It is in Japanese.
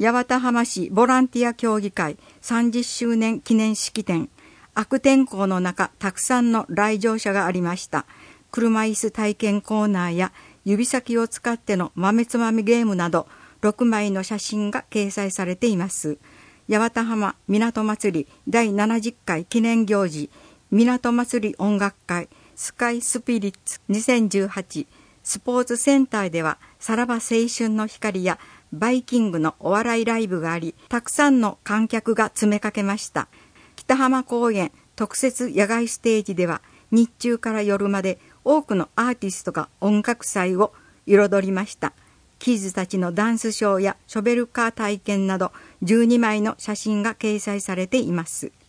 八幡浜市ボランティア協議会30周年記念式典。悪天候の中、たくさんの来場者がありました。車椅子体験コーナーや指先を使っての豆つまみゲームなど6枚の写真が掲載されています。八幡浜港祭り第70回記念行事、港祭り音楽会スカイスピリッツ2018スポーツセンターではさらば青春の光やバイキングのお笑いライブがあり、たくさんの観客が詰めかけました。北浜公園特設野外ステージでは日中から夜まで多くのアーティストが音楽祭を彩りました。キッズたちのダンスショーやショベルカー体験など12枚の写真が掲載されています。